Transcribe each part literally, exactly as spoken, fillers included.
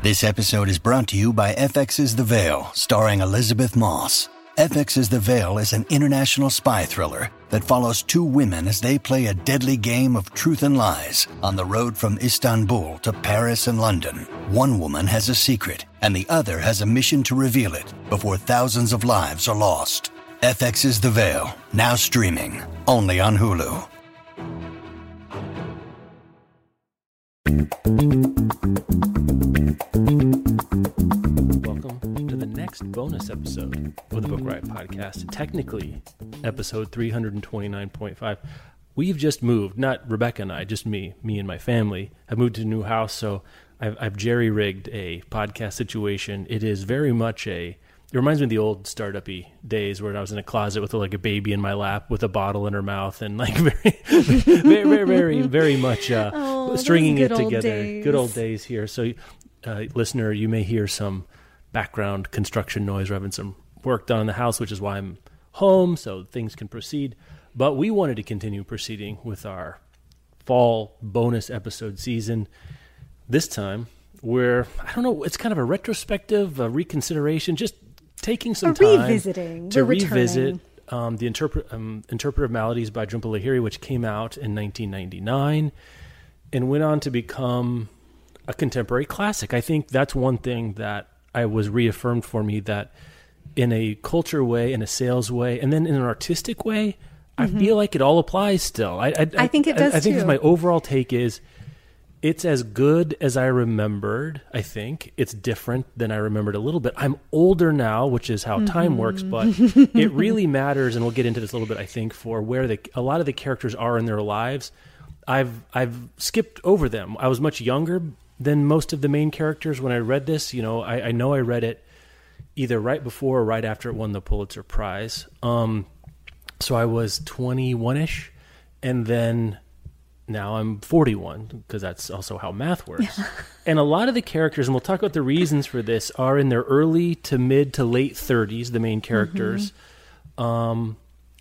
This episode is brought to you by F X's The Veil, starring Elizabeth Moss. F X's The Veil is an international spy thriller that follows two women as they play a deadly game of truth and lies on the road from Istanbul to Paris and London. One woman has a secret, and the other has a mission to reveal it before thousands of lives are lost. F X's The Veil, now streaming, only on Hulu. Welcome to the next bonus episode of the Book Riot Podcast. Technically, episode three twenty-nine point five. We've just moved, not Rebecca and I, just me, me and my family, have moved to a new house, so I've, I've jerry-rigged a podcast situation. It is very much a, it reminds me of the old startup-y days where I was in a closet with like a baby in my lap with a bottle in her mouth and like very, very, very, very, very much uh, oh, stringing it together. Days. Good old days here. So, uh, listener, you may hear some background construction noise. We're having some work done in the house, which is why I'm home, so things can proceed. But we wanted to continue proceeding with our fall bonus episode season. This time, we're, I don't know, it's kind of a retrospective, a reconsideration, just taking some a time revisiting. to We're revisit um, the interpret, um, Interpretive Maladies by Jhumpa Lahiri, which came out in nineteen ninety-nine and went on to become a contemporary classic. I think that's one thing that I was reaffirmed for me, that in a culture way, in a sales way, and then in an artistic way, mm-hmm. I feel like it all applies still. I, I, I think it does I, I think too. my overall take is it's as good as I remembered, I think. It's different than I remembered a little bit. I'm older now, which is how mm-hmm. time works, but it really matters, and we'll get into this a little bit, I think, for where the, a lot of the characters are in their lives. I've I've skipped over them. I was much younger than most of the main characters when I read this. You know, I, I know I read it either right before or right after it won the Pulitzer Prize. Um, so I was twenty-one-ish, and then now I'm forty-one, because that's also how math works. Yeah. And a lot of the characters, and we'll talk about the reasons for this, are in their early to mid to late thirties, the main characters. Mm-hmm. Um,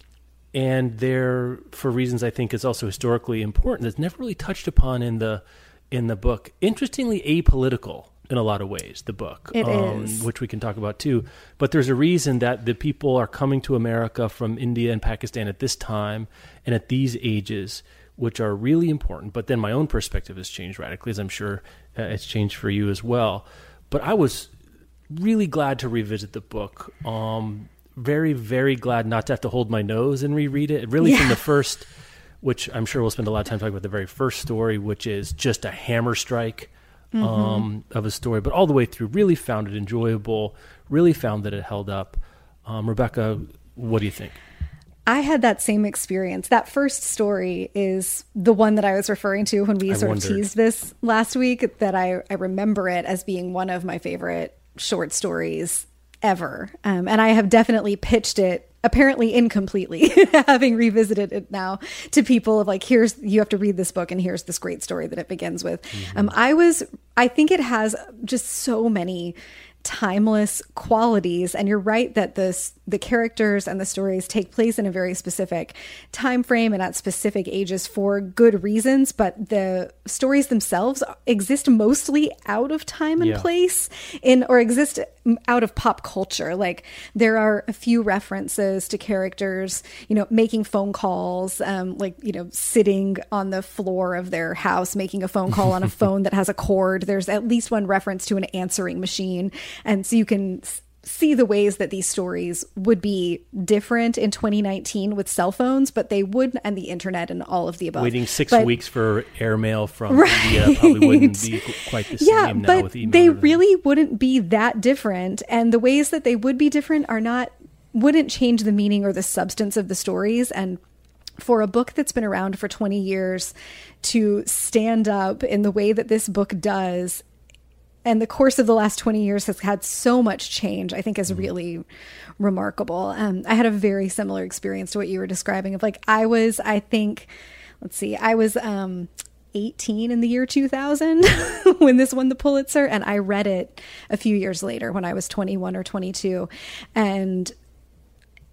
and they're, for reasons I think is also historically important, that's never really touched upon in the in the book. Interestingly apolitical in a lot of ways, the book. It um, is. Which we can talk about too. But there's a reason that the people are coming to America from India and Pakistan at this time and at these ages, which are really important. But then my own perspective has changed radically, as I'm sure uh, it's changed for you as well. But I was really glad to revisit the book. Um, very, very glad not to have to hold my nose and reread it. Really yeah. from the first, which I'm sure we'll spend a lot of time talking about the very first story, which is just a hammer strike mm-hmm. um, of a story. But all the way through, really found it enjoyable, really found that it held up. Um, Rebecca, what do you think? I had that same experience. That first story is the one that I was referring to when we I sort wondered. of teased this last week, that I, I remember it as being one of my favorite short stories ever. Um, and I have definitely pitched it, apparently incompletely, having revisited it now, to people of like, here's, you have to read this book and here's this great story that it begins with. Mm-hmm. Um, I was, I think it has just so many timeless qualities, and you're right that this the characters and the stories take place in a very specific time frame and at specific ages for good reasons, but the stories themselves exist mostly out of time and yeah. place in or exist out of pop culture. Like there are a few references to characters, you know, making phone calls, um, like, you know, sitting on the floor of their house making a phone call on a phone that has a cord. There's at least one reference to an answering machine. And so you can see the ways that these stories would be different in twenty nineteen with cell phones, but they would, and the internet and all of the above. Waiting six but, weeks for airmail from right. India probably wouldn't be quite the yeah, same now but with email. They really wouldn't be that different. And the ways that they would be different are not, wouldn't change the meaning or the substance of the stories. And for a book that's been around for twenty years to stand up in the way that this book does, and the course of the last twenty years has had so much change, I think is really remarkable. Um, I had a very similar experience to what you were describing of like, I was, I think, let's see, I was um, eighteen in the year two thousand when this won the Pulitzer. And I read it a few years later when I was twenty-one or twenty-two. And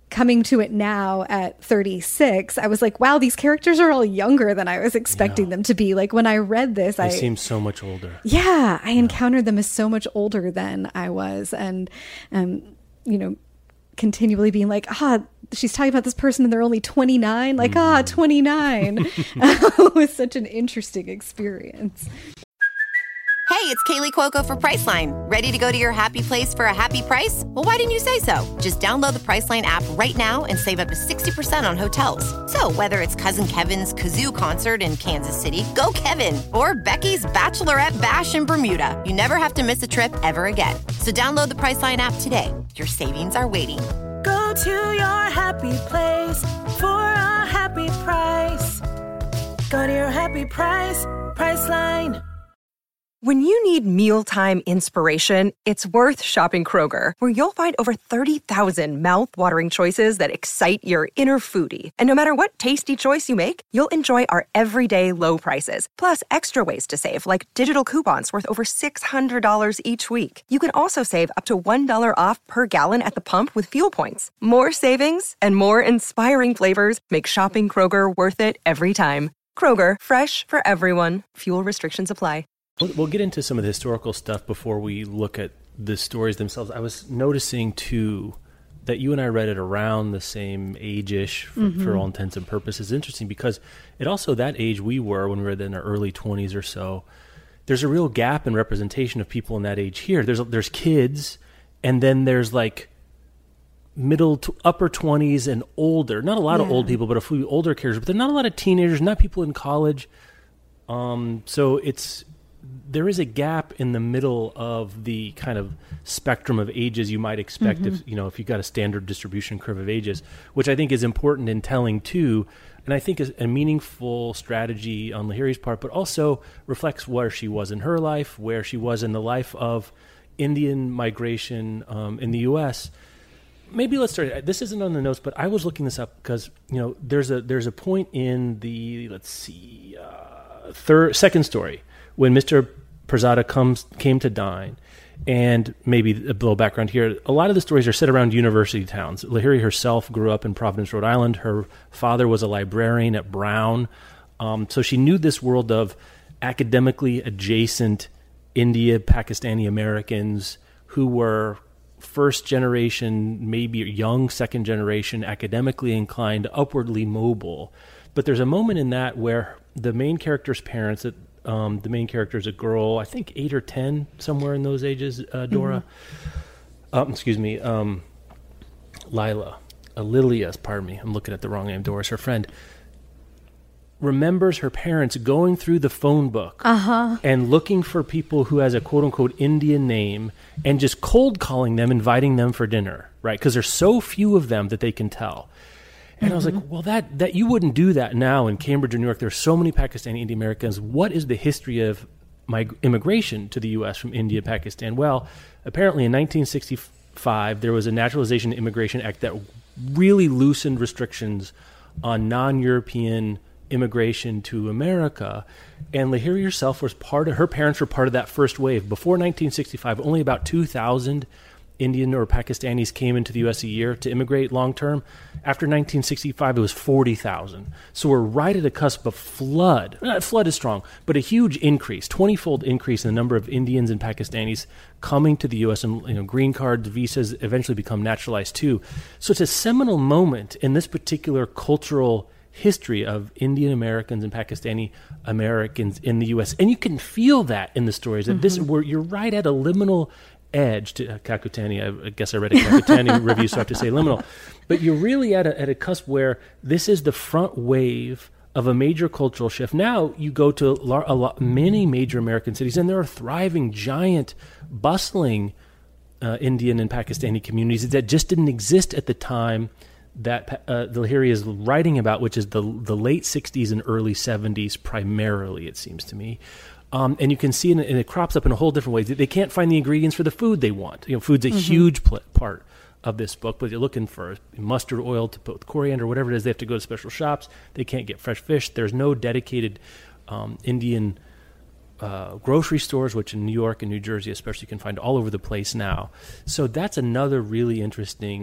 coming to it now at thirty-six, I was like, wow, these characters are all younger than I was expecting yeah. them to be. Like when I read this, they I seem so much older. Yeah, I yeah. encountered them as so much older than I was. And, um, you know, continually being like, ah, she's talking about this person and they're only twenty-nine. Like, mm. ah, twenty-nine. It was such an interesting experience. Hey, it's Kaylee Cuoco for Priceline. Ready to go to your happy place for a happy price? Well, why didn't you say so? Just download the Priceline app right now and save up to sixty percent on hotels. So whether it's Cousin Kevin's Kazoo Concert in Kansas City, go Kevin, or Becky's Bachelorette Bash in Bermuda, you never have to miss a trip ever again. So download the Priceline app today. Your savings are waiting. Go to your happy place for a happy price. Go to your happy price, Priceline. When you need mealtime inspiration, it's worth shopping Kroger, where you'll find over thirty thousand mouth-watering choices that excite your inner foodie. And no matter what tasty choice you make, you'll enjoy our everyday low prices, plus extra ways to save, like digital coupons worth over six hundred dollars each week. You can also save up to one dollar off per gallon at the pump with fuel points. More savings and more inspiring flavors make shopping Kroger worth it every time. Kroger, fresh for everyone. Fuel restrictions apply. We'll get into some of the historical stuff before we look at the stories themselves. I was noticing, too, that you and I read it around the same age-ish for, mm-hmm. for all intents and purposes. It's interesting because it also, that age we were when we were in our early twenties or so, there's a real gap in representation of people in that age here. There's there's kids, and then there's like middle to upper twenties and older. Not a lot yeah. of old people, but a few older characters. But there's not a lot of teenagers, not people in college. Um, so it's... there is a gap in the middle of the kind of spectrum of ages you might expect mm-hmm. if you know if you got a standard distribution curve of ages, which I think is important in telling too, and I think is a meaningful strategy on Lahiri's part, but also reflects where she was in her life, where she was in the life of Indian migration um, in the U S. Maybe let's start. This isn't on the notes, but I was looking this up because you know there's a there's a point in the let's see uh, third second story. When Mister Perzada comes came to dine, and maybe a little background here, a lot of the stories are set around university towns. Lahiri herself grew up in Providence, Rhode Island. Her father was a librarian at Brown, um, so she knew this world of academically adjacent India, Pakistani Americans who were first generation, maybe young second generation, academically inclined, upwardly mobile. But there's a moment in that where the main character's parents, that Um, the main character is a girl, I think eight or ten, somewhere in those ages, uh, Dora. Mm-hmm. Um, excuse me, um, Lila. Uh, Lilia, pardon me. I'm looking at the wrong name. Doris, her friend, remembers her parents going through the phone book uh-huh. and looking for people who has a quote-unquote Indian name and just cold calling them, inviting them for dinner, right? Because there's so few of them that they can tell. And mm-hmm. I was like, well, that, that you wouldn't do that now in Cambridge or New York. There's so many Pakistani Indian Americans. What is the history of mig- immigration to the U S from India, Pakistan? Well, apparently in nineteen sixty-five, there was a Naturalization and Immigration Act that really loosened restrictions on non-European immigration to America. And Lahiri herself was part of, her parents were part of that first wave. Before nineteen sixty-five, only about two thousand Indian or Pakistanis came into the U S a year to immigrate long-term. After nineteen sixty-five, it was forty thousand. So we're right at the cusp of flood. Uh, flood is strong, but a huge increase, twenty-fold increase in the number of Indians and Pakistanis coming to the U S, and you know, green cards, visas eventually become naturalized too. So it's a seminal moment in this particular cultural history of Indian Americans and Pakistani Americans in the U S. And you can feel that in the stories, that mm-hmm. this, where you're right at a liminal edge to uh, Kakutani. I, I guess I read a Kakutani review, so I have to say liminal. But you're really at a, at a cusp where this is the front wave of a major cultural shift. Now you go to a, a lot, many major American cities, and there are thriving, giant, bustling uh, Indian and Pakistani communities that just didn't exist at the time that uh, Lahiri is writing about, which is the the late sixties and early seventies primarily, it seems to me. Um, and you can see, it, and it crops up in a whole different way. They can't find the ingredients for the food they want. You know, food's a mm-hmm. huge pl- part of this book, but they're looking for mustard oil to put with coriander, whatever it is. They have to go to special shops. They can't get fresh fish. There's no dedicated um, Indian uh, grocery stores, which in New York and New Jersey especially you can find all over the place now. So that's another really interesting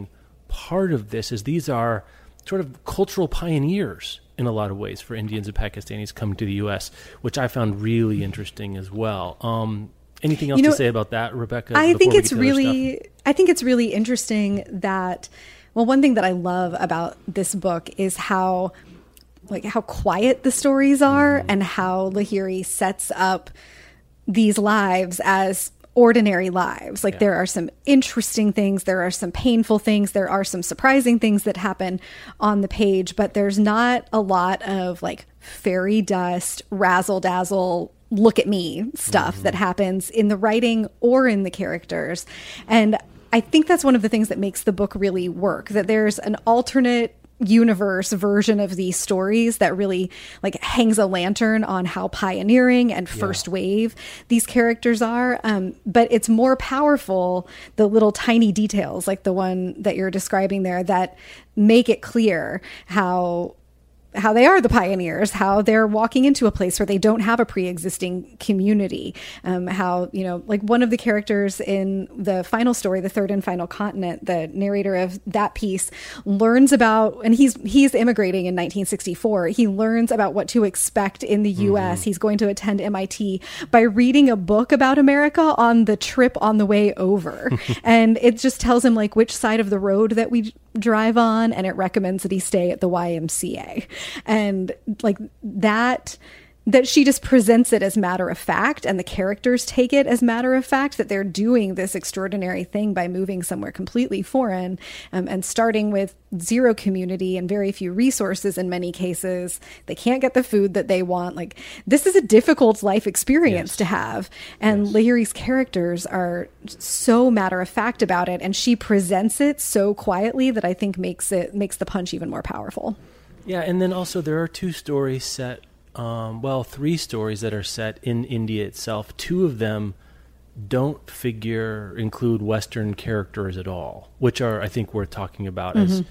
part of this is these are sort of cultural pioneers in a lot of ways for Indians and Pakistanis coming to the U S, which I found really interesting as well. Um, anything else you know, to say about that, Rebecca? I think it's really, I think it's really interesting that, well, one thing that I love about this book is how, like how quiet the stories are, mm-hmm. and how Lahiri sets up these lives as ordinary lives. Like yeah. there are some interesting things, there are some painful things, there are some surprising things that happen on the page, but there's not a lot of like fairy dust, razzle dazzle, look at me stuff mm-hmm. that happens in the writing or in the characters. And I think that's one of the things that makes the book really work, that there's an alternate universe version of these stories that really like hangs a lantern on how pioneering and first yeah. wave these characters are. Um, but it's more powerful, the little tiny details like the one that you're describing there that make it clear how how they are the pioneers, how they're walking into a place where they don't have a pre-existing community, um, how, you know, like one of the characters in the final story, The Third and Final Continent, the narrator of that piece learns about, and he's he's immigrating in nineteen sixty-four, he learns about what to expect in the U S. Mm-hmm. He's going to attend M I T by reading a book about America on the trip on the way over. And it just tells him like which side of the road that we drive on, and it recommends that he stay at the Y M C A. And like that, that she just presents it as matter of fact, and the characters take it as matter of fact, that they're doing this extraordinary thing by moving somewhere completely foreign, um, and starting with zero community and very few resources in many cases. They can't get the food that they want. Like, this is a difficult life experience yes. to have. And yes. Lahiri's characters are so matter of fact about it, and she presents it so quietly that I think makes it makes the punch even more powerful. Yeah, and then also there are two stories set, um, well, three stories that are set in India itself. Two of them don't figure, include Western characters at all, which are, I think, worth talking about mm-hmm. as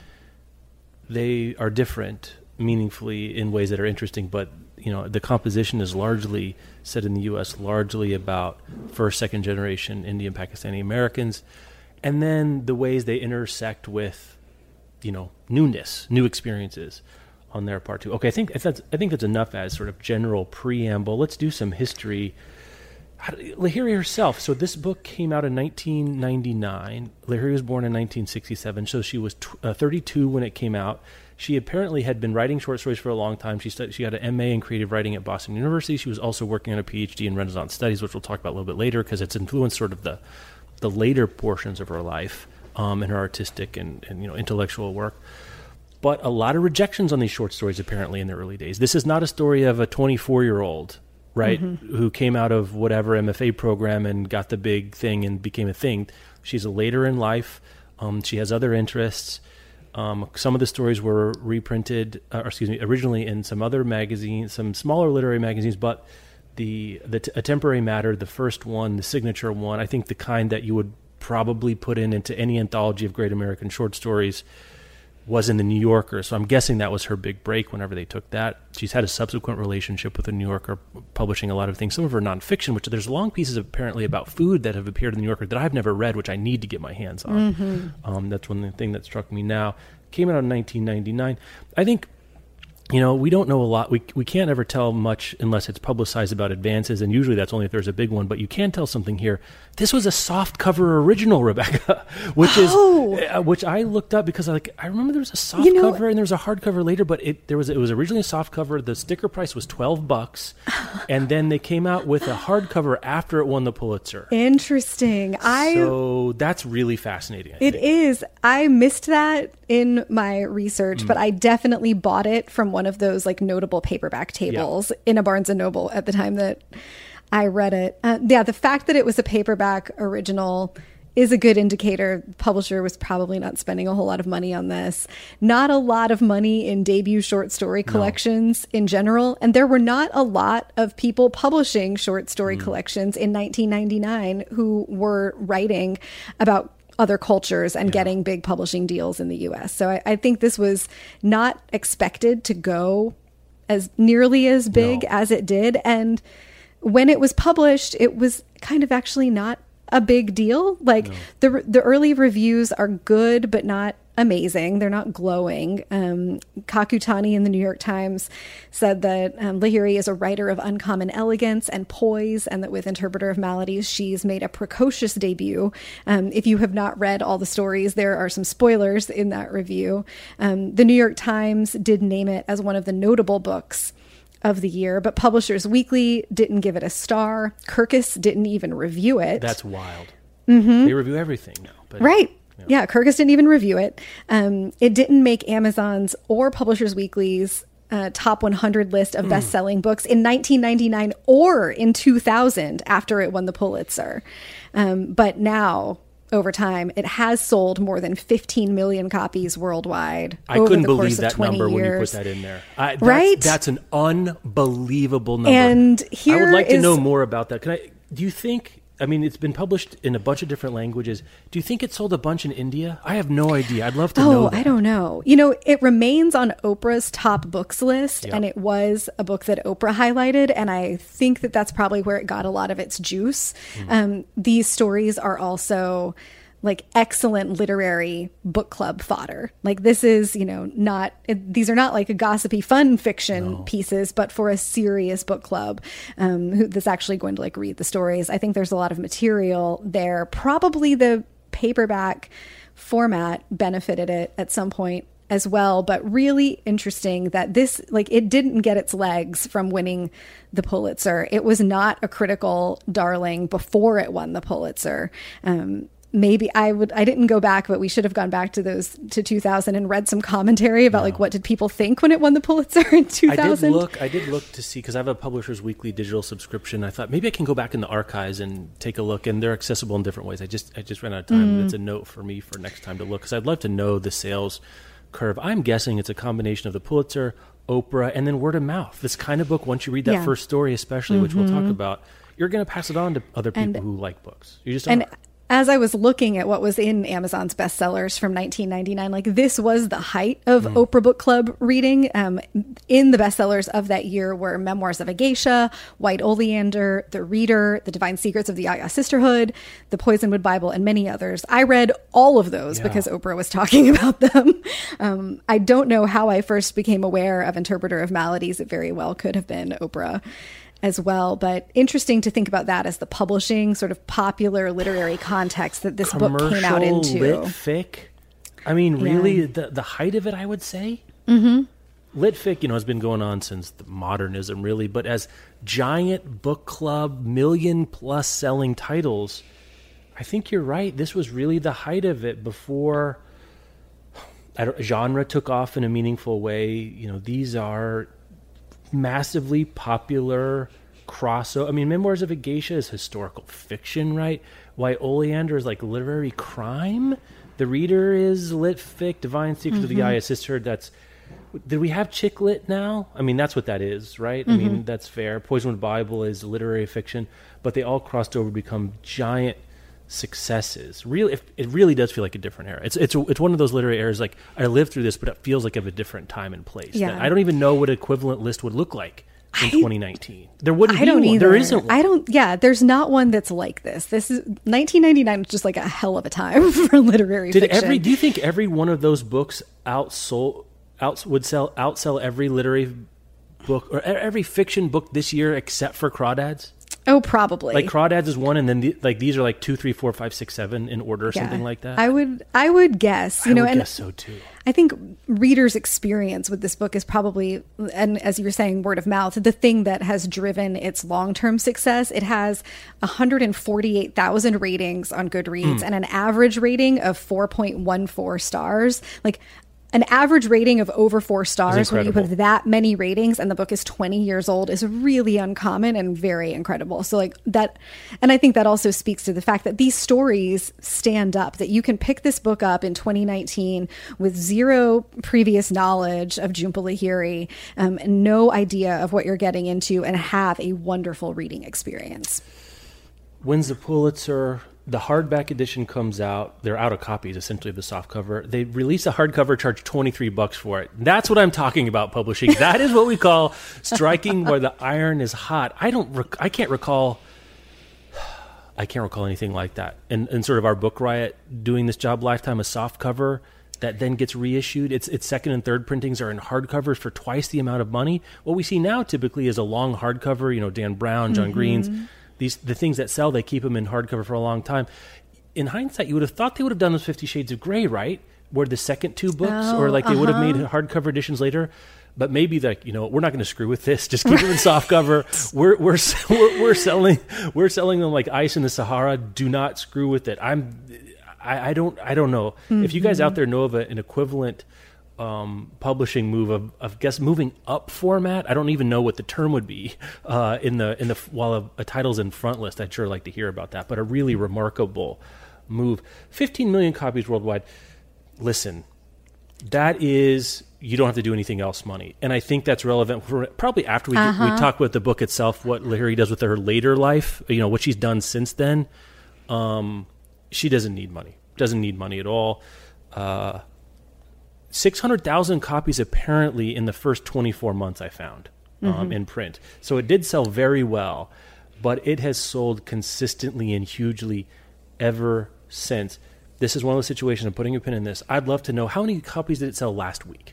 they are different meaningfully in ways that are interesting, but, you know, the composition is largely set in the U S, largely about first, second generation Indian Pakistani Americans, and then the ways they intersect with, you know, newness, new experiences on their part too. Okay, I think that's I think that's enough as sort of general preamble. Let's do some history. How, Lahiri herself. So this book came out in nineteen ninety-nine. Lahiri was born in nineteen sixty-seven, so she was t- uh, thirty-two when it came out. She apparently had been writing short stories for a long time. She stud- she got an M A in creative writing at Boston University. She was also working on a P H D in Renaissance Studies, which we'll talk about a little bit later because it's influenced sort of the the later portions of her life um, and her artistic and, and you know intellectual work. But a lot of rejections on these short stories, apparently, in the early days. This is not a story of a twenty-four-year-old, right, mm-hmm. who came out of whatever M F A program and got the big thing and became a thing. She's a later in life. Um, she has other interests. Um, some of the stories were reprinted, uh, or excuse me, originally in some other magazines, some smaller literary magazines, but the, the t- A Temporary Matter, the first one, the signature one, I think the kind that you would probably put in into any anthology of great American short stories, was in the New Yorker. So I'm guessing that was her big break whenever they took that. She's had a subsequent relationship with the New Yorker, publishing a lot of things, some of her nonfiction, which there's long pieces apparently about food that have appeared in the New Yorker that I've never read, which I need to get my hands on. Mm-hmm. Um, that's one thing that struck me now. Came out in nineteen ninety-nine. I think, you know, we don't know a lot. We we can't ever tell much unless it's publicized about advances, and usually that's only if there's a big one, but you can tell something here. This was a soft cover original, Rebecca, which oh. is uh, which I looked up because I like I remember there was a soft you know, cover and there was a hardcover later, but it there was it was originally a soft cover. The sticker price was twelve bucks, and then they came out with a hardcover after it won the Pulitzer. Interesting. I so that's really fascinating. I it think. is. I missed that in my research, mm. but I definitely bought it from one of those like notable paperback tables yeah. in a Barnes and Noble at the time that I read it. Uh, yeah, the fact that it was a paperback original is a good indicator. The publisher was probably not spending a whole lot of money on this. Not a lot of money in debut short story collections no. in general. And there were not a lot of people publishing short story mm. collections in nineteen ninety-nine who were writing about other cultures and yeah. getting big publishing deals in the U S. So I, I think this was not expected to go as nearly as big no. as it did. And when it was published, it was kind of actually not a big deal. Like no. the the early reviews are good, but not amazing. They're not glowing. Um, Kakutani in the New York Times said that um, Lahiri is a writer of uncommon elegance and poise, and that with Interpreter of Maladies, she's made a precocious debut. Um, if you have not read all the stories, there are some spoilers in that review. Um, the New York Times did name it as one of the notable books of the year, but Publishers Weekly didn't give it a star. Kirkus didn't even review it. That's wild. Mm-hmm. They review everything now. But, right. Yeah. yeah, Kirkus didn't even review it. Um, it didn't make Amazon's or Publishers Weekly's uh, top one hundred list of best-selling books in nineteen ninety-nine or in two thousand after it won the Pulitzer. Um, but now, over time, it has sold more than fifteen million copies worldwide. I over couldn't the believe course of that twenty number years. when you put that in there. I, that's, right? That's an unbelievable number. And here I would like is, to know more about that. Can I? Do you think? I mean, it's been published in a bunch of different languages. Do you think it sold a bunch in India? I have no idea. I'd love to oh, know that. I don't know. You know, it remains on Oprah's top books list, Yep. and it was a book that Oprah highlighted, and I think that that's probably where it got a lot of its juice. Mm. Um, these stories are also like excellent literary book club fodder. Like this is, you know, not, it, these are not like a gossipy fun fiction No. pieces, but for a serious book club um, who, that's actually going to like read the stories. I think there's a lot of material there. Probably the paperback format benefited it at some point as well, but really interesting that this, like, it didn't get its legs from winning the Pulitzer. It was not a critical darling before it won the Pulitzer. Um, maybe I would, I didn't go back, but we should have gone back to those, to two thousand and read some commentary about no. like, what did people think when it won the Pulitzer in two thousand? I did look, I did look to see, cause I have a Publishers Weekly digital subscription. I thought maybe I can go back in the archives and take a look, and they're accessible in different ways. I just, I just ran out of time. Mm. It's a note for me for next time to look, cause I'd love to know the sales curve. I'm guessing it's a combination of the Pulitzer, Oprah, and then word of mouth. This kind of book, once you read that yeah. first story, especially, mm-hmm. which we'll talk about, you're going to pass it on to other people and, who like books. You just and are. As I was looking at what was in Amazon's bestsellers from nineteen ninety-nine, like this was the height of mm. Oprah Book Club reading. Um, in the bestsellers of that year were Memoirs of a Geisha, White Oleander, The Reader, The Divine Secrets of the Yaya Sisterhood, The Poisonwood Bible, and many others. I read all of those yeah. because Oprah was talking about them. Um, I don't know how I first became aware of Interpreter of Maladies. It very well could have been Oprah as well, but interesting to think about that as the publishing sort of popular literary context that this Commercial book came out into. Lit fic. I mean, really, yeah. the the height of it, I would say. Mm-hmm. Lit fic, you know, has been going on since the modernism, really, but as giant book club, million plus selling titles, I think you're right. This was really the height of it before I don't, genre took off in a meaningful way. You know, these are massively popular crossover. I mean, Memoirs of a Geisha is historical fiction, right? White Oleander is like literary crime. The Reader is lit fic. Divine Secrets mm-hmm. of the Yaya Sisterhood. That's. Did we have chick lit now? I mean, that's what that is, right? Mm-hmm. I mean, that's fair. Poisonwood Bible is literary fiction, but they all crossed over to become giant successes. Really, if, it really does feel like a different era. It's it's it's one of those literary eras. Like I lived through this, but it feels like of a different time and place. Yeah. I don't even know what an equivalent list would look like in I, twenty nineteen. There wouldn't I be don't one. Either. There isn't one. I don't. Yeah, there's not one that's like this. This is nineteen ninety-nine was just like a hell of a time for literary Did fiction. every? Do you think every one of those books outsold out would sell outsell every literary book or every fiction book this year except for Crawdads? Oh, probably. Like Crawdads is one, and then the, like these are like two, three, four, five, six, seven in order, or yeah. something like that. I would, I would guess. You I know, would and guess so too. I think readers' experience with this book is probably, and as you were saying, word of mouth, the thing that has driven its long-term success. It has one hundred forty-eight thousand ratings on Goodreads mm. and an average rating of four point one four stars. Like. An average rating of over four stars when you put that many ratings and the book is twenty years old is really uncommon and very incredible. So like that, and I think that also speaks to the fact that these stories stand up, that you can pick this book up in twenty nineteen with zero previous knowledge of Jhumpa Lahiri, um, and no idea of what you're getting into, and have a wonderful reading experience. Wins the Pulitzer. The hardback edition comes out. They're out of copies, essentially, of the softcover. They release a hardcover, charge twenty-three bucks for it. That's what I'm talking about publishing. That is what we call striking where the iron is hot. I don't. Rec- I can't recall. I can't recall anything like that. And and sort of our Book Riot doing this job lifetime, a softcover that then gets reissued. Its its second and third printings are in hardcovers for twice the amount of money. What we see now typically is a long hardcover. You know, Dan Brown, John mm-hmm. Green's, these the things that sell. They keep them in hardcover for a long time. In hindsight, you would have thought they would have done this Fifty Shades of Grey, right? Where the second two books, oh, or like they uh-huh. would have made hardcover editions later. But maybe like, you know, we're not going to screw with this. Just keep it in soft cover. We're, we're we're we're selling we're selling them like ice in the Sahara. Do not screw with it. I'm I, I don't I don't know mm-hmm. if you guys out there know of a, an equivalent um, publishing move of, of guess moving up format. I don't even know what the term would be uh, in the in the while a, a title's in front list. I'd sure like to hear about that. But a really remarkable move. fifteen million copies worldwide. Listen, that is. You don't have to do anything else money. And I think that's relevant for probably after we, uh-huh. we talk about the book itself, what Lahiri does with her later life, you know, what she's done since then. Um, she doesn't need money, doesn't need money at all. Uh, six hundred thousand copies apparently in the first twenty-four months I found um, mm-hmm. in print. So it did sell very well, but it has sold consistently and hugely ever since. This is one of those situations, I'm putting a pin in this. I'd love to know, how many copies did it sell last week?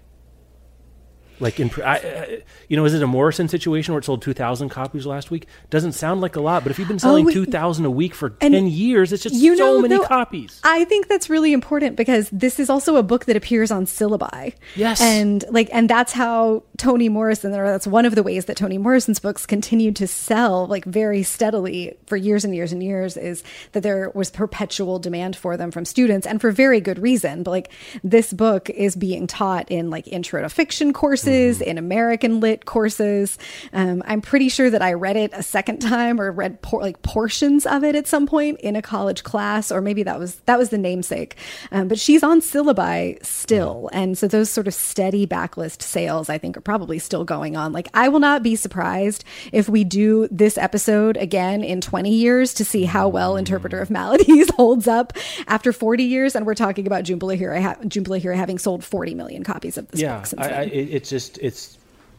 Like in, I, I, you know, is it a Morrison situation where it sold two thousand copies last week? Doesn't sound like a lot, but if you've been selling oh, two thousand a week for ten years, it's just you so know, many though, copies. I think that's really important because this is also a book that appears on syllabi. Yes, and like, and that's how Toni Morrison, or that's one of the ways that Toni Morrison's books continued to sell like very steadily for years and years and years, is that there was perpetual demand for them from students, and for very good reason. But like, this book is being taught in like intro to fiction courses. Mm-hmm. In American Lit courses. Um, I'm pretty sure that I read it a second time or read por- like portions of it at some point in a college class, or maybe that was that was the namesake. Um, but she's on syllabi still. Yeah. And so those sort of steady backlist sales, I think, are probably still going on. Like, I will not be surprised if we do this episode again in twenty years to see how well Interpreter of Maladies holds up after forty years. And we're talking about Jhumpa Lahiri, ha- Jhumpa Lahiri having sold forty million copies of this yeah, book since I, then. I, it, it's just it's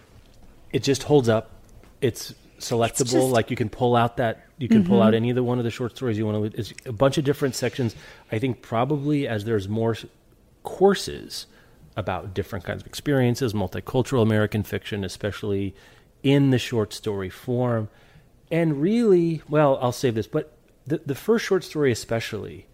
it just holds up. It's selectable. It's just, like you can pull out that you can mm-hmm. pull out any of the one of the short stories you want to. It's a bunch of different sections. I think probably as there's more courses about different kinds of experiences, multicultural American fiction, especially in the short story form, and really, well, I'll save this, but the the first short story especially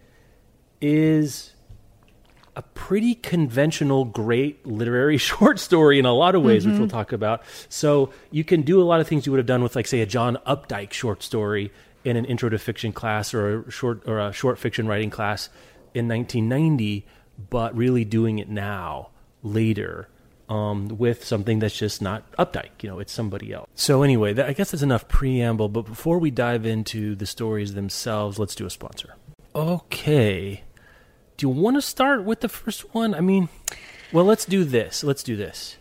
is a pretty conventional, great literary short story in a lot of ways, mm-hmm. which we'll talk about. So you can do a lot of things you would have done with, like, say, a John Updike short story in an intro to fiction class, or a short or a short fiction writing class in nineteen ninety, but really doing it now, later, um, with something that's just not Updike. You know, it's somebody else. So anyway, that, I guess that's enough preamble. But before we dive into the stories themselves, let's do a sponsor. Okay. Do you want to start with the first one? I mean, well, let's do this. Let's do this.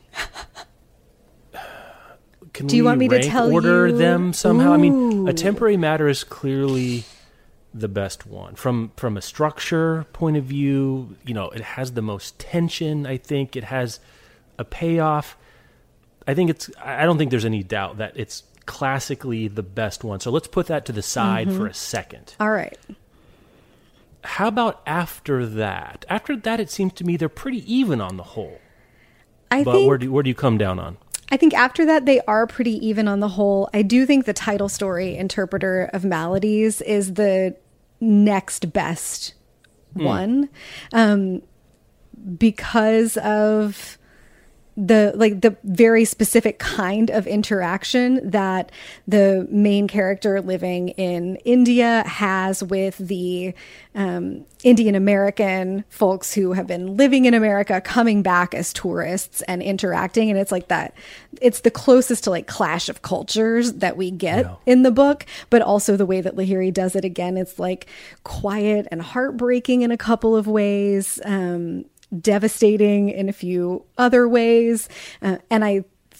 Can do you we want me rank to tell order you? them somehow? Ooh. I mean, A Temporary Matter is clearly the best one from from a structure point of view. You know, it has the most tension. I think it has a payoff. I think it's. I don't think there's any doubt that it's classically the best one. So let's put that to the side mm-hmm. for a second. All right. How about after that? After that, it seems to me they're pretty even on the whole. I but think, where do where do you come down on? I think after that, they are pretty even on the whole. I do think the title story, Interpreter of Maladies, is the next best mm. one, um, because of the like the very specific kind of interaction that the main character living in India has with the um, Indian American folks who have been living in America, coming back as tourists and interacting. And it's like that, it's the closest to like clash of cultures that we get yeah. in the book, but also the way that Lahiri does it again, it's like quiet and heartbreaking in a couple of ways. Um, devastating in a few other ways. Uh, and I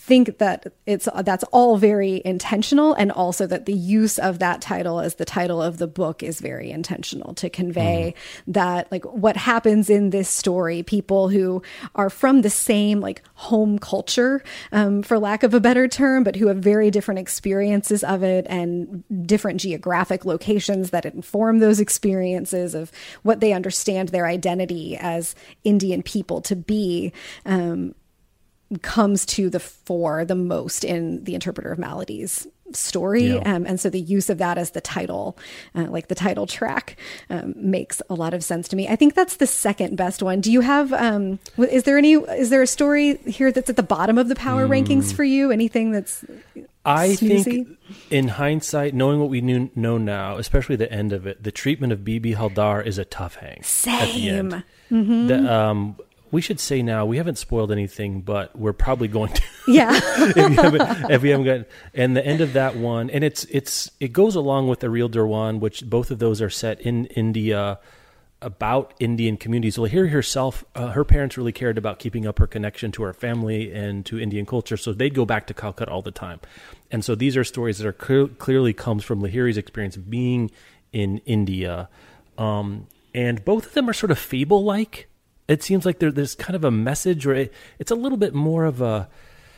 think that it's that's all very intentional, and also that the use of that title as the title of the book is very intentional to convey mm. that like what happens in this story, people who are from the same like home culture, um, for lack of a better term, but who have very different experiences of it and different geographic locations that inform those experiences of what they understand their identity as Indian people to be, um, comes to the fore the most in The Interpreter of Maladies story. Yeah. Um, and so the use of that as the title, uh, like the title track, um, makes a lot of sense to me. I think that's the second best one. Do you have, um, is there any, is there a story here that's at the bottom of the power mm. rankings for you? Anything that's I snoozy? think in hindsight, knowing what we knew, know now, especially the end of it, the treatment of Bibi Haldar is a tough hang. Same. At the end. Mm-hmm. The, um, we should say now, we haven't spoiled anything, but we're probably going to. Yeah. if, you haven't, if we haven't got, and the end of that one, and it's, it's, it goes along with the Real Durwan, which both of those are set in India about Indian communities. Well, Lahiri herself, uh, her parents really cared about keeping up her connection to her family and to Indian culture. So they'd go back to Calcutta all the time. And so these are stories that are clear, clearly comes from Lahiri's experience of being in India. Um, and both of them are sort of fable-like. It seems like there, there's kind of a message, or it, it's a little bit more of a,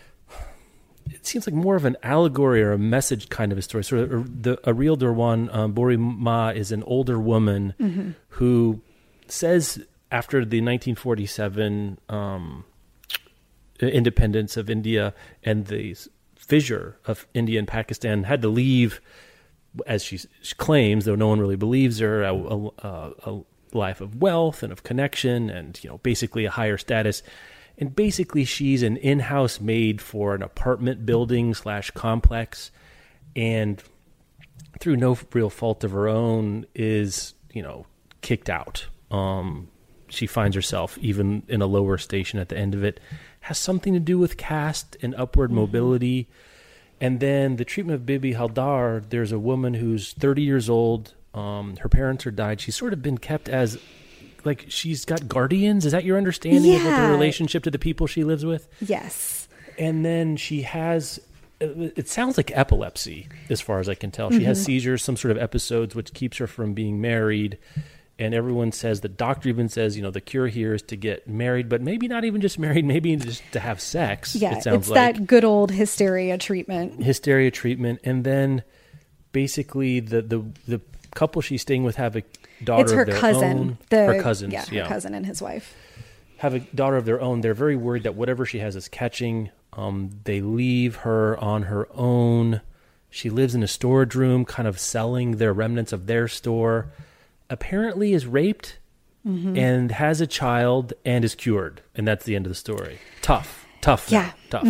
it seems like more of an allegory or a message kind of a story. Sort of the, a Real Durwan, um, Buri Ma is an older woman mm-hmm. who says after the nineteen forty-seven um, independence of India and the fissure of India and Pakistan, had to leave, as she, she claims, though no one really believes her, a, a, a life of wealth and of connection and, you know, basically a higher status. And basically she's an in-house maid for an apartment building slash complex, and through no real fault of her own is, you know, kicked out. Um, she finds herself even in a lower station at the end of it. Has something to do with caste and upward mm-hmm. mobility. And then the treatment of Bibi Haldar, there's a woman who's thirty years old. Um, her parents are died. She's sort of been kept as, like, she's got guardians. Is that your understanding yeah. of like, her relationship to the people she lives with? Yes. And then she has, it sounds like epilepsy, as far as I can tell. She mm-hmm. has seizures, some sort of episodes, which keeps her from being married. And everyone says, the doctor even says, you know, the cure here is to get married, but maybe not even just married, maybe just to have sex. Yeah, it sounds it's like. that good old hysteria treatment. Hysteria treatment. And then basically the, the, the couple she's staying with have a daughter it's her of their cousin. own. The, her cousins, yeah, her yeah. cousin and his wife. Have a daughter of their own. They're very worried that whatever she has is catching. Um, they leave her on her own. She lives in a storage room, kind of selling their remnants of their store. Apparently is raped mm-hmm. and has a child and is cured. And that's the end of the story. Tough. Tough. Yeah. Now. Tough.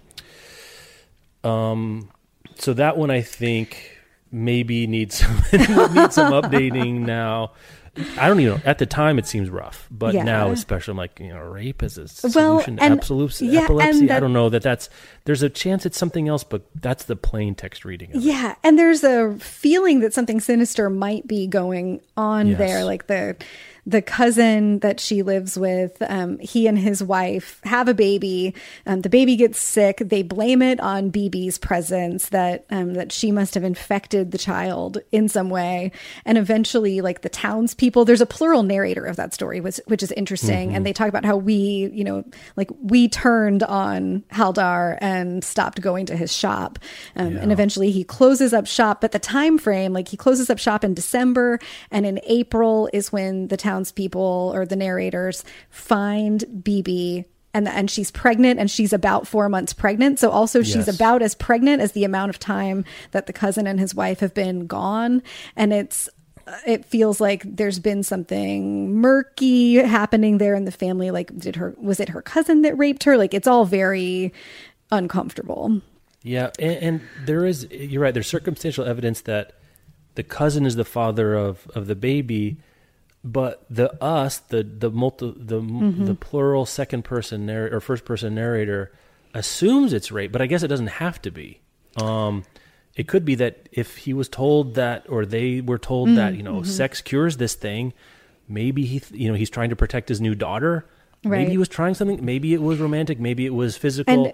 Mm-hmm. Um, so that one, I think, maybe needs some, needs some updating now. I don't even know. At the time, it seems rough, but yeah. now, especially, I'm like, you know, rape is a solution well, to and, epilepsy. yeah, epilepsy. that, I don't know that that's, there's a chance it's something else, but that's the plain text reading of yeah. it. And there's a feeling that something sinister might be going on yes. there. Like the, the cousin that she lives with, um, he and his wife have a baby. Um, the baby gets sick. They blame it on Bibi's presence, that um, that she must have infected the child in some way. And eventually, like the townspeople, there's a plural narrator of that story, which, which is interesting. Mm-hmm. And they talk about how we, you know, like we turned on Haldar and stopped going to his shop. Um, yeah. And eventually he closes up shop. But the time frame, like he closes up shop in December, and in April is when the town townspeople or the narrators find Bibi, and and she's pregnant, and she's about four months pregnant. So also she's yes. about as pregnant as the amount of time that the cousin and his wife have been gone. And it's it feels like there's been something murky happening there in the family. Like, did her was it her cousin that raped her? Like, it's all very uncomfortable. Yeah, and, and there is, you're right, there's circumstantial evidence that the cousin is the father of, of the baby. But the us, the the multi, the mm-hmm. the plural second person narr- or first person narrator assumes it's rape, but I guess it doesn't have to be. Um, it could be that if he was told that, or they were told mm-hmm. that, you know, mm-hmm. sex cures this thing, maybe he, you know, he's trying to protect his new daughter. Right. Maybe he was trying something. Maybe it was romantic. Maybe it was physical. And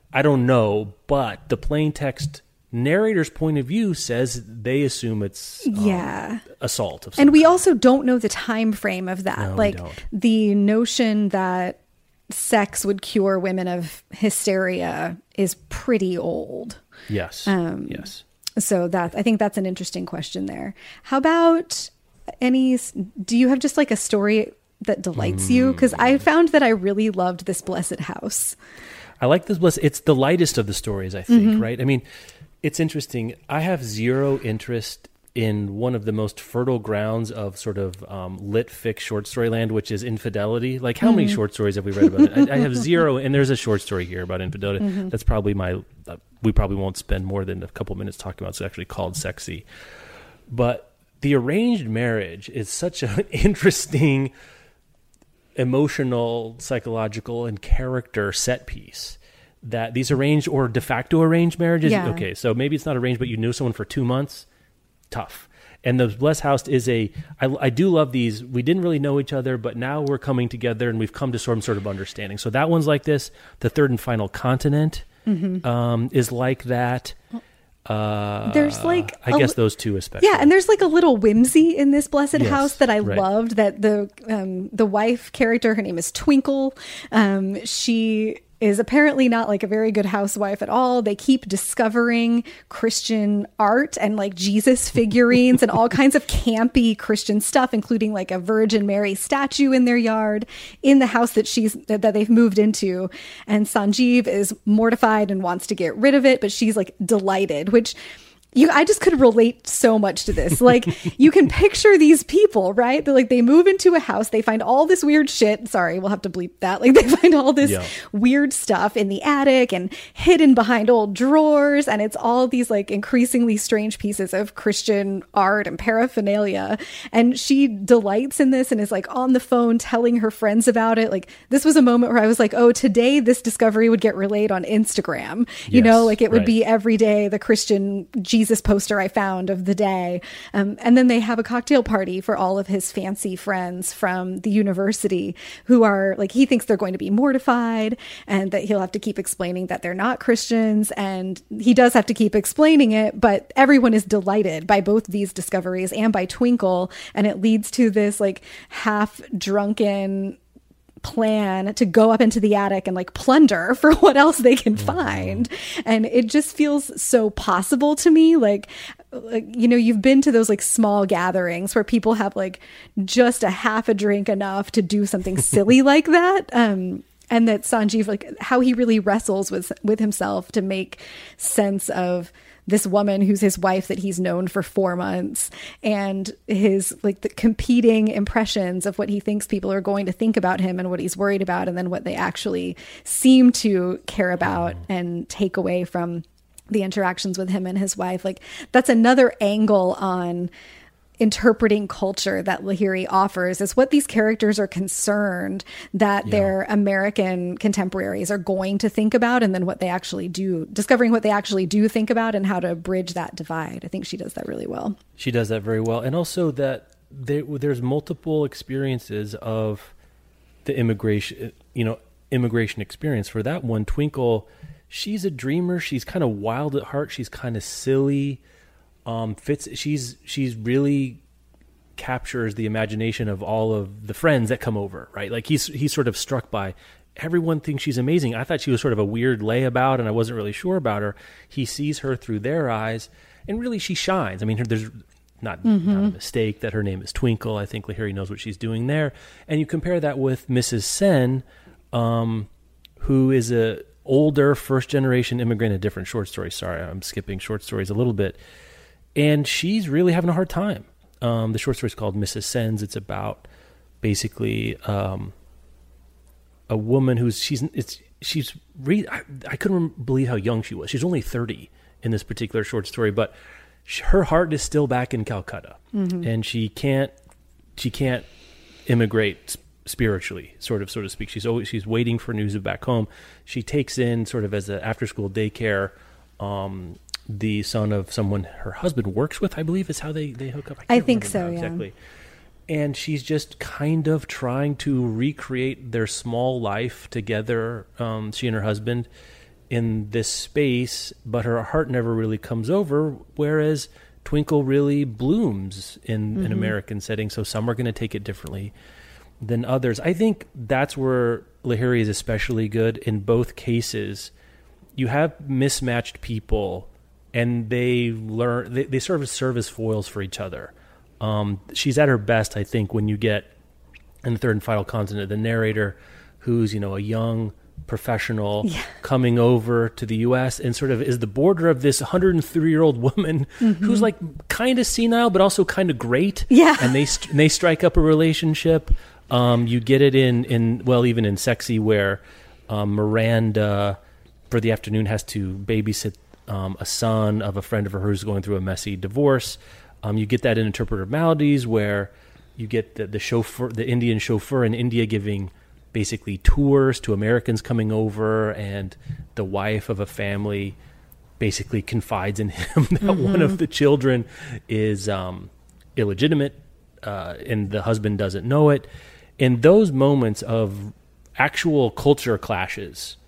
I don't know, but the plain text narrator's point of view says they assume it's um, yeah assault of some and we kind. also don't know the time frame of that. No, we like don't. the notion that sex would cure women of hysteria is pretty old. Yes. Um, yes. So that I think that's an interesting question there. How about any, do you have just like a story that delights you? Because I found that I really loved This Blessed House. I like this blessed. It's the lightest of the stories, I think, Mm-hmm. right? I mean, it's interesting. I have zero interest in one of the most fertile grounds of sort of um, lit fic short story land, which is infidelity. Like, how Mm-hmm. many short stories have we read about it? I, I have zero, and there's a short story here about infidelity. Mm-hmm. That's probably my, uh, we probably won't spend more than a couple minutes talking about. It's actually called Sexy. But the arranged marriage is such an interesting emotional, psychological, and character set piece. That these arranged or de facto arranged marriages, Yeah. okay, so maybe it's not arranged, but you knew someone for two months, tough. And the Blessed House is a, I, I do love these. We didn't really know each other, but now we're coming together and we've come to some sort of understanding. So that one's like this. The Third and Final Continent Mm-hmm. um, is like that. Uh, There's like I a guess li- those two especially. Yeah, and there's like a little whimsy in This Blessed Yes, House that I right. loved. That the um, the wife character, her name is Twinkle. Um, she is apparently not like a very good housewife at all. They keep discovering Christian art and like Jesus figurines and all kinds of campy Christian stuff, including like a Virgin Mary statue in their yard in the house that she's that, that they've moved into. And Sanjeev is mortified and wants to get rid of it, but she's like delighted, which You, I just could relate so much to this. Like, you can picture these people, right? They're like, they move into a house, they find all this weird shit. Sorry, we'll have to bleep that. Like, they find all this Yeah. weird stuff in the attic and hidden behind old drawers. And it's all these like increasingly strange pieces of Christian art and paraphernalia. And she delights in this and is like on the phone telling her friends about it. Like, this was a moment where I was like, oh, today this discovery would get relayed on Instagram. You Yes, know, like it would right. be every day the Christian Jesus poster I found of the day. Um, and then they have a cocktail party for all of his fancy friends from the university who are like, he thinks they're going to be mortified and that he'll have to keep explaining that they're not Christians. And he does have to keep explaining it, but everyone is delighted by both these discoveries and by Twinkle. And it leads to this like half drunken plan to go up into the attic and like plunder for what else they can find. And it just feels so possible to me. Like, like, you know, you've been to those like small gatherings where people have like just a half a drink enough to do something silly like that. Um, and that Sanjeev, like how he really wrestles with, with himself to make sense of this woman who's his wife that he's known for four months and his like the competing impressions of what he thinks people are going to think about him and what he's worried about and then what they actually seem to care about and take away from the interactions with him and his wife. Like that's another angle on interpreting culture that Lahiri offers, is what these characters are concerned that Yeah. their American contemporaries are going to think about, and then what they actually do, discovering what they actually do think about and how to bridge that divide. I think she does that really well. She does that very well. And also that there, there's multiple experiences of the immigration, you know, immigration experience. For that one, Twinkle, she's a dreamer. She's kind of wild at heart. She's kind of silly. Um, fits. She's she's really captures the imagination of all of the friends that come over, right? Like he's he's sort of struck by everyone thinks she's amazing. I thought she was sort of a weird layabout, and I wasn't really sure about her. He sees her through their eyes, and really she shines. I mean, her, there's not, Mm-hmm. not a mistake that her name is Twinkle. I think Lahiri knows what she's doing there. And you compare that with Missus Sen, um, who is a older first generation immigrant. A different short story. Sorry, I'm skipping short stories a little bit. And she's really having a hard time. Um, the short story is called Missus Sens. It's about basically um, a woman who's she's it's she's re- I, I couldn't believe how young she was. She's only thirty in this particular short story, but she, her heart is still back in Calcutta, mm-hmm. and she can't she can't immigrate spiritually, sort of so to speak. She's always she's waiting for news of back home. She takes in sort of as an after school daycare. Um, the son of someone her husband works with, I believe is how they, they hook up. I, I can't think remember so, now yeah. exactly. And she's just kind of trying to recreate their small life together, um, she and her husband. in this space, but her heart never really comes over, whereas Twinkle really blooms in mm-hmm. an American setting. So some are going to take it differently than others. I think that's where Lahiri is especially good. In both cases, you have mismatched people, and they learn they, they sort of serve as foils for each other. Um, she's at her best, I think, when you get in the Third and Final Continent the narrator who's, you know, a young professional yeah. coming over to the U S and sort of is the border of this one hundred three year old woman mm-hmm. who's like kind of senile but also kind of great. Yeah. And they st- they strike up a relationship. Um, you get it in, in well, even in Sexy, where um, Miranda for the afternoon has to babysit um, a son of a friend of hers who's going through a messy divorce. Um, you get that in Interpreter Maladies, where you get the, the chauffeur, the Indian chauffeur in India giving basically tours to Americans coming over, and the wife of a family basically confides in him that mm-hmm. one of the children is um, illegitimate, uh, and the husband doesn't know it. In those moments of actual culture clashes,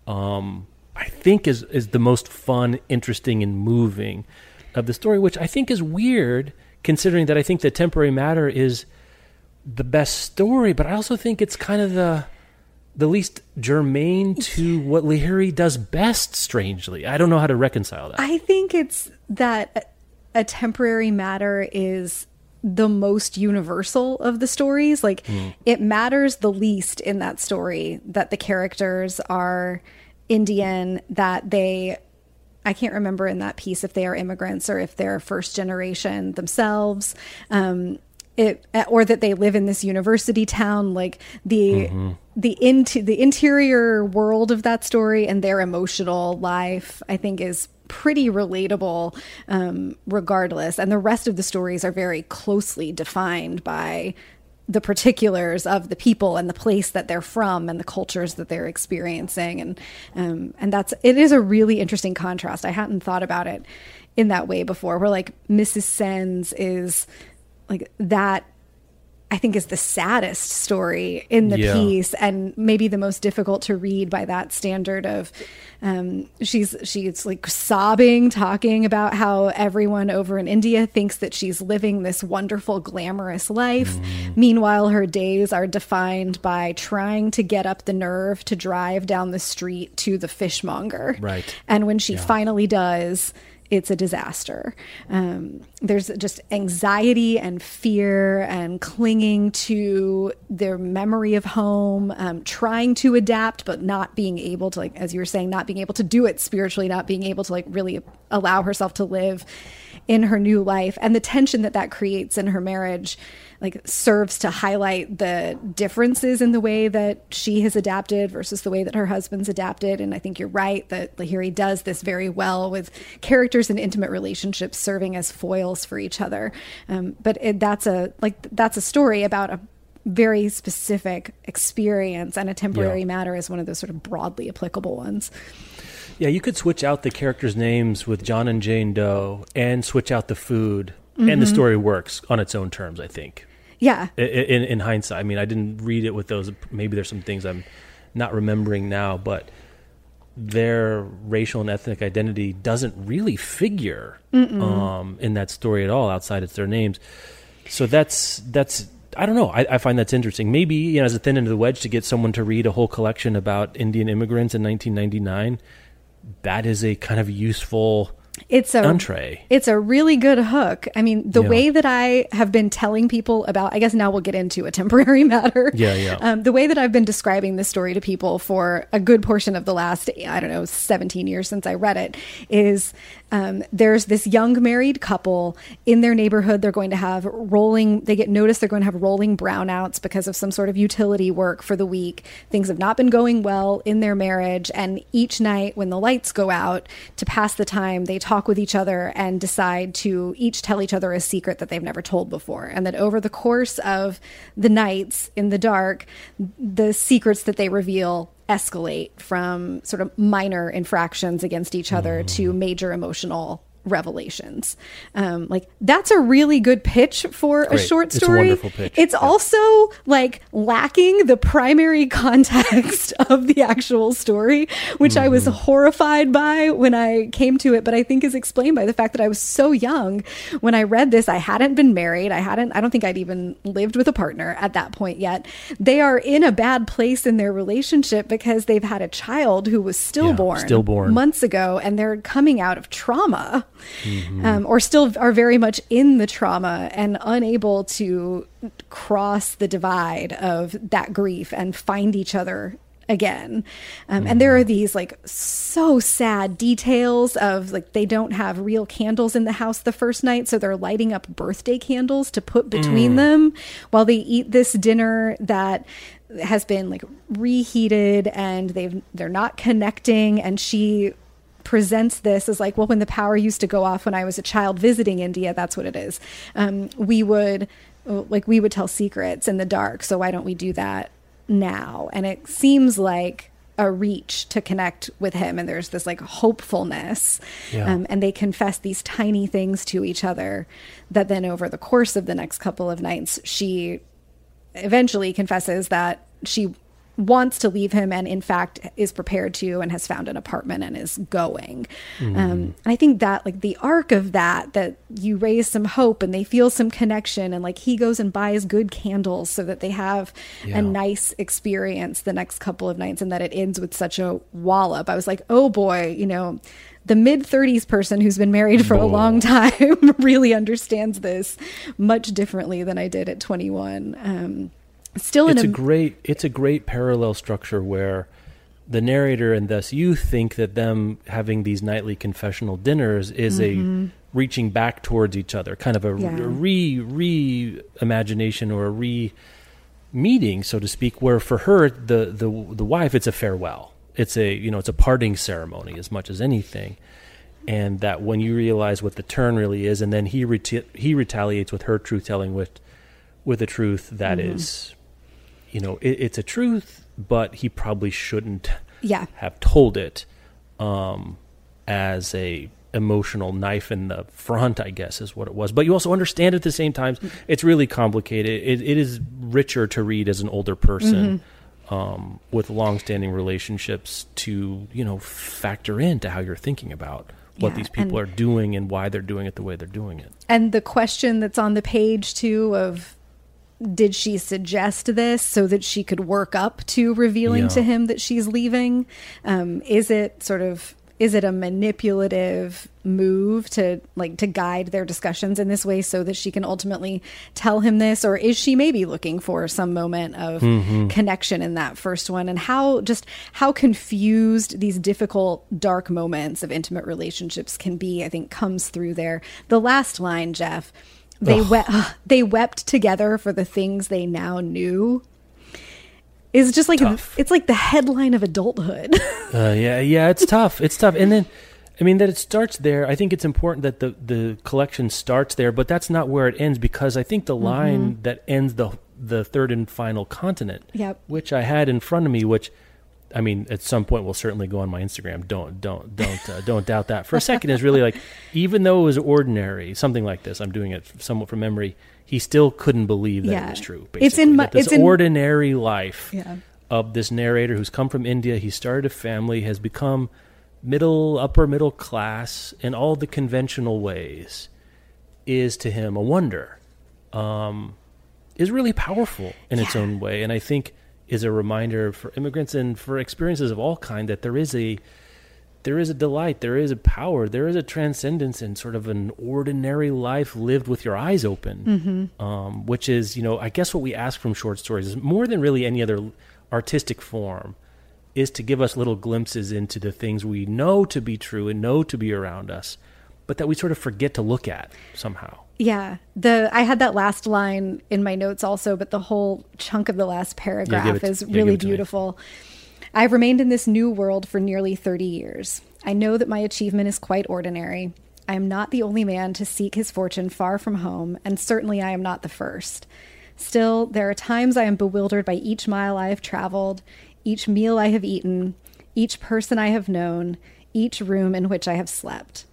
um, I think is is the most fun, interesting, and moving of the story, which I think is weird, considering that I think that Temporary Matter is the best story, but I also think it's kind of the the least germane to what Lahiri does best, strangely. I don't know how to reconcile that. I think it's that A Temporary Matter is the most universal of the stories. Like, mm. it matters the least in that story that the characters are Indian, that they... I can't remember in that piece if they are immigrants or if they're first generation themselves. Um, It, or that they live in this university town. Like the mm-hmm. the into the interior world of that story and their emotional life, I think, is pretty relatable, um, regardless. And the rest of the stories are very closely defined by the particulars of the people and the place that they're from and the cultures that they're experiencing. And um, and that's it is a really interesting contrast. I hadn't thought about it in that way before. Where like Missus Sen's is like that, I think, is the saddest story in the yeah. piece, and maybe the most difficult to read by that standard of um, she's she's like sobbing, talking about how everyone over in India thinks that she's living this wonderful, glamorous life. Mm. Meanwhile, her days are defined by trying to get up the nerve to drive down the street to the fishmonger. Right. And when she yeah. finally does, it's a disaster. Um, there's just anxiety and fear and clinging to their memory of home, um, trying to adapt, but not being able to, like, as you were saying, not being able to do it spiritually, not being able to like really allow herself to live in her new life. And the tension that that creates in her marriage like serves to highlight the differences in the way that she has adapted versus the way that her husband's adapted. And I think you're right that Lahiri does this very well with characters and intimate relationships serving as foils for each other. Um, but it, that's a like that's a story about a very specific experience, and A Temporary yeah. Matter is one of those sort of broadly applicable ones. Yeah, you could switch out the characters' names with John and Jane Doe and switch out the food, mm-hmm. and the story works on its own terms, I think. Yeah. In, in, in hindsight. I mean, I didn't read it with those. Maybe there's some things I'm not remembering now, but their racial and ethnic identity doesn't really figure um, in that story at all, outside it's their names. So that's, that's I don't know. I, I find that's interesting. Maybe, you know, as a thin end of the wedge to get someone to read a whole collection about Indian immigrants in nineteen ninety-nine, that is a kind of useful It's a entree. It's a really good hook. I mean, the yeah. way that I have been telling people about, I guess now we'll get into A Temporary Matter. Yeah, yeah. Um, the way that I've been describing this story to people for a good portion of the last, I don't know, seventeen years since I read it, is um, there's this young married couple in their neighborhood. They're going to have rolling, they get noticed they're going to have rolling brownouts because of some sort of utility work for the week. Things have not been going well in their marriage. And each night when the lights go out, to pass the time, they talk with each other and decide to each tell each other a secret that they've never told before. And that over the course of the nights in the dark, the secrets that they reveal escalate from sort of minor infractions against each other mm. to major emotional revelations. Um, like that's a really good pitch for Great. a short It's a story. wonderful pitch. It's Yeah. also like lacking the primary context of the actual story, which Mm-hmm. I was horrified by when I came to it, but I think is explained by the fact that I was so young when I read this. I hadn't been married. I hadn't, I don't think I'd even lived with a partner at that point yet. They are in a bad place in their relationship because they've had a child who was stillborn, Yeah, stillborn. months ago, and they're coming out of trauma. Mm-hmm. Um, or still are very much in the trauma and unable to cross the divide of that grief and find each other again. Um, Mm-hmm. and there are these like so sad details of like they don't have real candles in the house the first night, so they're lighting up birthday candles to put between Mm. them while they eat this dinner that has been like reheated, and they've they're not connecting. And she presents this as like, well, when the power used to go off when I was a child visiting India, that's what it is. Um, we would like we would tell secrets in the dark. So why don't we do that now? And it seems like a reach to connect with him. And there's this like hopefulness. Yeah. Um, and they confess these tiny things to each other that then over the course of the next couple of nights, she eventually confesses that she wants to leave him and in fact is prepared to and has found an apartment and is going. Mm-hmm. Um, and I think that like the arc of that, that you raise some hope and they feel some connection, and like he goes and buys good candles so that they have Yeah. a nice experience the next couple of nights, and that it ends with such a wallop. I was like, oh boy, you know, the mid thirties person who's been married for a Whoa. long time really understands this much differently than I did at twenty-one. Um, still in it's a, a great it's a great parallel structure where the narrator and thus you think that them having these nightly confessional dinners is Mm-hmm. a reaching back towards each other, kind of a Yeah. re re imagination or a re meeting, so to speak, where for her the the the wife, it's a farewell, it's a you know it's a parting ceremony as much as anything. And that when you realize what the turn really is, and then he reti- he retaliates with her truth telling with with a truth that Mm-hmm. is, you know, it, it's a truth, but he probably shouldn't yeah. have told it um, as a emotional knife in the front, I guess is what it was. But you also understand at the same time, it's really complicated. It, it is richer to read as an older person Mm-hmm. um, with longstanding relationships to, you know, factor into how you're thinking about what Yeah, these people and- are doing and why they're doing it the way they're doing it. And the question that's on the page too of, did she suggest this so that she could work up to revealing Yeah. to him that she's leaving? Um, is it sort of, is it a manipulative move to like to guide their discussions in this way so that she can ultimately tell him this? Or is she maybe looking for some moment of Mm-hmm. connection in that first one? And how just how confused these difficult, dark moments of intimate relationships can be, I think comes through there. The last line, Jeff, they we- they wept together for the things they now knew, is just like Tough. it's like the headline of adulthood. Uh, yeah, yeah, it's tough. It's tough. And then, I mean, that it starts there. I think it's important that the, the collection starts there, but that's not where it ends, because I think the line that ends the the third and final continent, Yep. which I had in front of me, which, I mean, at some point will certainly go on my Instagram. Don't, don't, don't, uh, don't doubt that. For a second, is really like, even though it was ordinary, something like this, I'm doing it somewhat from memory. He still couldn't believe that Yeah. it was true. Basically. It's in my- That this it's in- ordinary life Yeah. of this narrator who's come from India. He started a family, has become middle, upper middle class in all the conventional ways, is to him a wonder, um, is really powerful in its Yeah. own way. And I think is a reminder for immigrants and for experiences of all kind that there is a there is a delight, there is a power, there is a transcendence in sort of an ordinary life lived with your eyes open, Mm-hmm. um, which is, you know, I guess what we ask from short stories is more than really any other artistic form, is to give us little glimpses into the things we know to be true and know to be around us, but that we sort of forget to look at somehow. Yeah. The I had that last line in my notes also, but the whole chunk of the last paragraph it- is yeah, give really it to me. beautiful. I've remained in this new world for nearly thirty years. I know that my achievement is quite ordinary. I am not the only man to seek his fortune far from home, and certainly I am not the first. Still, there are times I am bewildered by each mile I have traveled, each meal I have eaten, each person I have known, each room in which I have slept.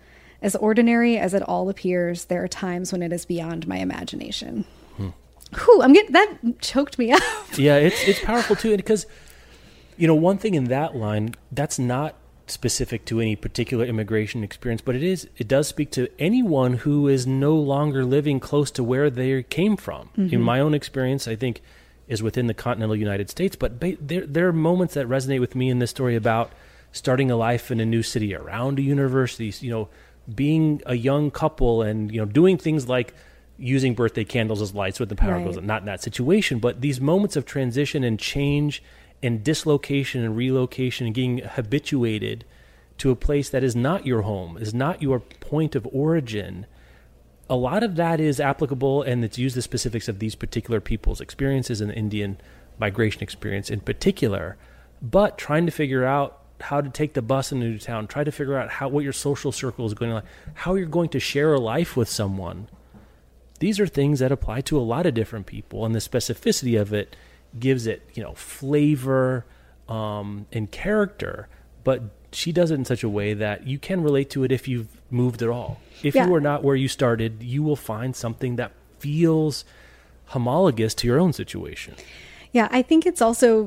As ordinary as it all appears, there are times when it is beyond my imagination. Hmm. Whew, I'm getting, that choked me up. Yeah, it's it's powerful too, because, you know, one thing in that line, that's not specific to any particular immigration experience, but it is it does speak to anyone who is no longer living close to where they came from. Mm-hmm. In my own experience, I think, is within the continental United States, but ba- there there are moments that resonate with me in this story about starting a life in a new city around a university, you know, being a young couple and, you know, doing things like using birthday candles as lights when the power right. goes out. Not in that situation, but these moments of transition and change and dislocation and relocation and getting habituated to a place that is not your home, is not your point of origin. A lot of that is applicable, and it's used the specifics of these particular people's experiences in the Indian migration experience in particular, but trying to figure out how to take the bus into town, try to figure out how what your social circle is going to like, how you're going to share a life with someone. These are things that apply to a lot of different people, and the specificity of it gives it, you know, flavor um, and character, but she does it in such a way that you can relate to it if you've moved at all. If yeah. you are not where you started, you will find something that feels homologous to your own situation. Yeah, I think it's also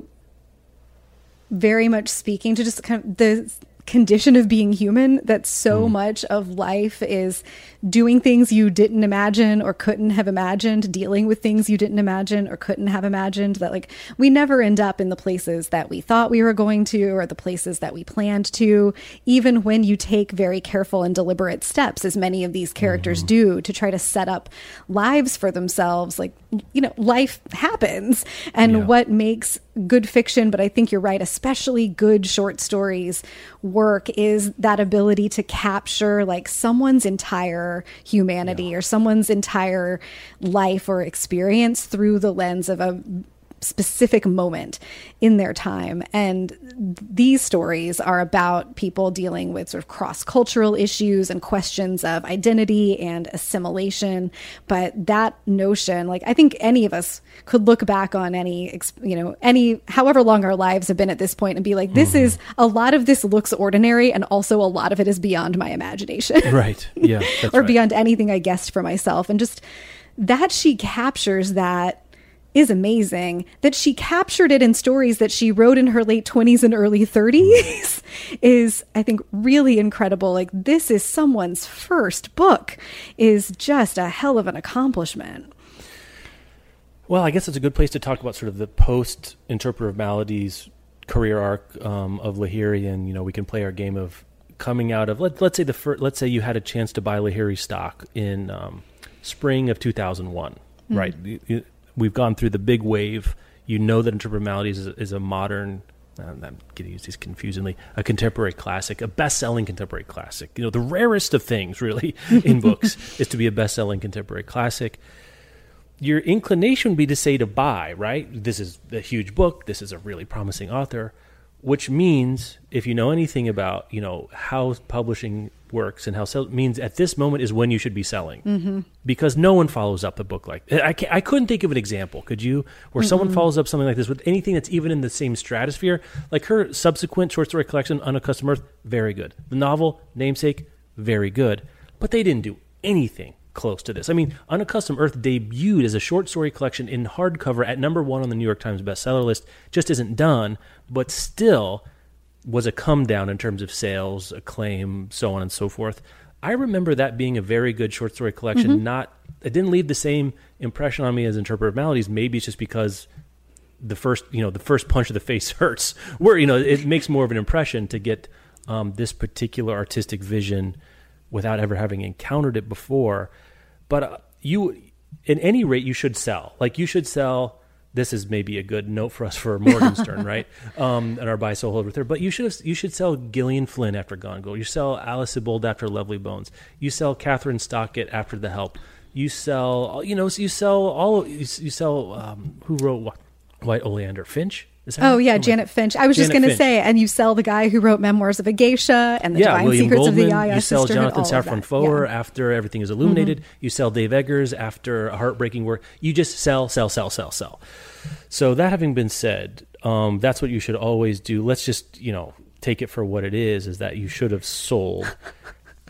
very much speaking to just kind of the condition of being human, that so mm. much of life is doing things you didn't imagine or couldn't have imagined, dealing with things you didn't imagine or couldn't have imagined, that like we never end up in the places that we thought we were going to or the places that we planned to, even when you take very careful and deliberate steps, as many of these characters mm. do, to try to set up lives for themselves. Like, you know, life happens. And yeah. what makes good fiction, but I think you're right, especially good short stories work, is that ability to capture like someone's entire humanity yeah. or someone's entire life or experience through the lens of a specific moment in their time. And these stories are about people dealing with sort of cross-cultural issues and questions of identity and assimilation. But that notion, like, I think any of us could look back on any, you know, any, however long our lives have been at this point and be like, this mm-hmm. is, a lot of this looks ordinary, and also a lot of it is beyond my imagination. Right. Yeah. That's or right. beyond anything I guessed for myself. And just that she captures that is amazing. That she captured it in stories that she wrote in her late twenties and early thirties is, I think, really incredible. Like, this is someone's first book, is just a hell of an accomplishment. Well, I guess it's a good place to talk about sort of the post-Interpreter of Maladies career arc um, of Lahiri, and, you know, we can play our game of coming out of, let, let's say the first, let's say you had a chance to buy Lahiri stock in um, spring of two thousand one, mm-hmm. right? You, you, We've gone through the big wave. You know that Interpreter of Maladies is, is a modern, I'm getting used these confusingly, a contemporary classic, a best-selling contemporary classic. You know, the rarest of things, really, in books is to be a best-selling contemporary classic. Your inclination would be to say to buy, right? This is a huge book. This is a really promising author, which means, if you know anything about, you know, how publishing works and how sell means, at this moment is when you should be selling, mm-hmm. because no one follows up a book like I, can't, I couldn't think of an example. Could you? Where mm-hmm. someone follows up something like this with anything that's even in the same stratosphere, like her subsequent short story collection, Unaccustomed Earth, very good. The novel, Namesake, very good. But they didn't do anything close to this. I mean, Unaccustomed Earth debuted as a short story collection in hardcover at number one on the New York Times bestseller list, just isn't done, but still was a come down in terms of sales, acclaim, so on and so forth. I remember that being a very good short story collection. Mm-hmm. Not, it didn't leave the same impression on me as Interpreter of Maladies. Maybe it's just because the first, you know, the first punch of the face hurts. Where, you know, it makes more of an impression to get um, this particular artistic vision without ever having encountered it before. But uh, you, at any rate, you should sell. Like, you should sell. This is maybe a good note for us for Morgenstern, right? Um, and our buy, sell, hold with her. But you should have, you should sell Gillian Flynn after Gone Girl. You sell Alice Sebold after Lovely Bones. You sell Catherine Stockett after The Help. You sell, you know, you sell all. You, you sell um, who wrote White Oleander? Finch. Is that oh right? yeah, oh, Janet Finch. I was Janet just going to Finch. say, and you sell the guy who wrote Memoirs of a Geisha and the yeah, Divine William Secrets Goldman. of the Yaya You sell Sisterhood, Jonathan all of Safran that. Foer Yeah. after Everything is Illuminated. Mm-hmm. You sell Dave Eggers after A Heartbreaking Work. You just sell, sell, sell, sell, sell. So that having been said, um, that's what you should always do. Let's just, you know, take it for what it is, is that you should have sold.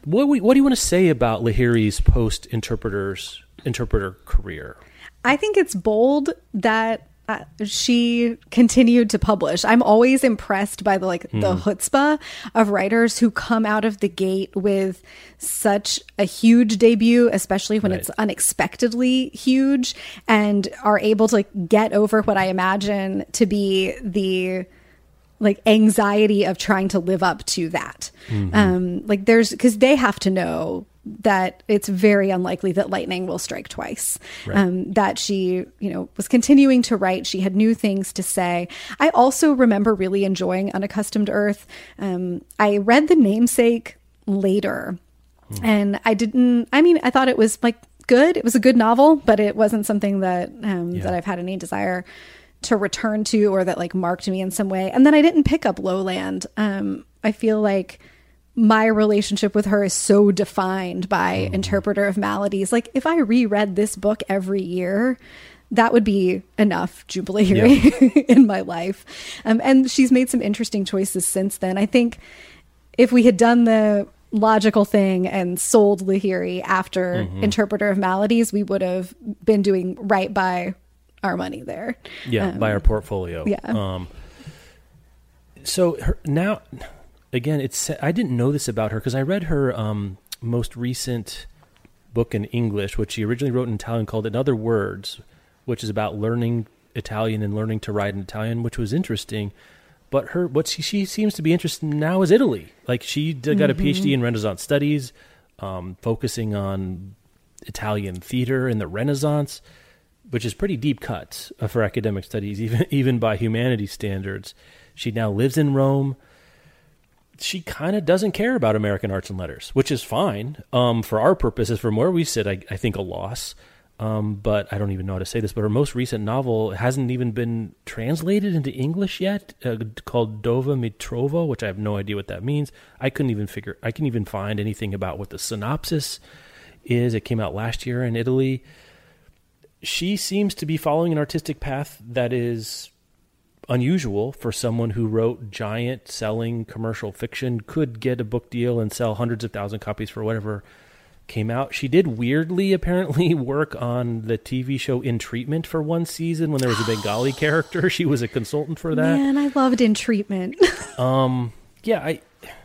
what we, what do you want to say about Lahiri's post interpreters interpreter career? I think it's bold that uh, she continued to publish. I'm always impressed by the like mm. the chutzpah of writers who come out of the gate with such a huge debut, especially when right. it's unexpectedly huge, and are able to like get over what I imagine to be the like anxiety of trying to live up to that. Mm-hmm. Um, like there's, because they have to know that it's very unlikely that lightning will strike twice. Right. Um, that she, you know, was continuing to write. She had new things to say. I also remember really enjoying Unaccustomed Earth. Um, I read The Namesake later, mm. and I didn't, I mean, I thought it was like good. It was a good novel, but it wasn't something that, um, yeah. that I've had any desire to return to, or that like marked me in some way. And then I didn't pick up Lowland. Um, I feel like my relationship with her is so defined by mm-hmm. Interpreter of Maladies. Like if I reread this book every year, that would be enough Jhumpa Lahiri yeah. in my life. Um, and she's made some interesting choices since then. I think if we had done the logical thing and sold Lahiri after mm-hmm. Interpreter of Maladies, we would have been doing right by our money there. Yeah, um, by our portfolio. Yeah. Um, so her, now, again, it's I didn't know this about her because I read her um, most recent book in English, which she originally wrote in Italian, called In Other Words, which is about learning Italian and learning to write in Italian, which was interesting. But her, what she, she seems to be interested in now is Italy. Like she did, got mm-hmm. a PhD in Renaissance studies, um, focusing on Italian theater and the Renaissance, which is pretty deep cuts uh, for academic studies, even even by humanities standards. She now lives in Rome. She kind of doesn't care about American arts and letters, which is fine. Um, for our purposes, from where we sit, I, I think a loss. Um, but I don't even know how to say this, but her most recent novel hasn't even been translated into English yet, uh, called Dove Mi Trovo, which I have no idea what that means. I couldn't even figure, I couldn't even find anything about what the synopsis is. It came out last year in Italy. She seems to be following an artistic path that is unusual for someone who wrote giant selling commercial fiction, could get a book deal and sell hundreds of thousand copies for whatever came out. She did weirdly, apparently, work on the T V show In Treatment for one season when there was a Bengali character. She was a consultant for that. Man, I loved In Treatment. um, yeah, I...